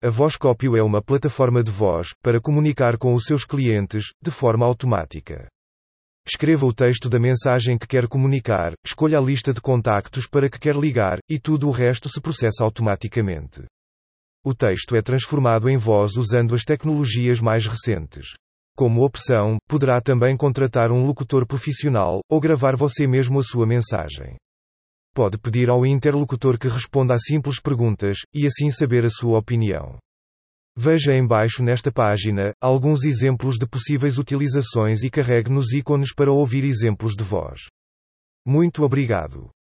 A VozCopio é uma plataforma de voz para comunicar com os seus clientes, de forma automática. Escreva o texto da mensagem que quer comunicar, escolha a lista de contactos para que quer ligar, e tudo o resto se processa automaticamente. O texto é transformado em voz usando as tecnologias mais recentes. Como opção, poderá também contratar um locutor profissional, ou gravar você mesmo a sua mensagem. Pode pedir ao interlocutor que responda a simples perguntas, e assim saber a sua opinião. Veja embaixo nesta página, alguns exemplos de possíveis utilizações e carregue nos ícones para ouvir exemplos de voz. Muito obrigado.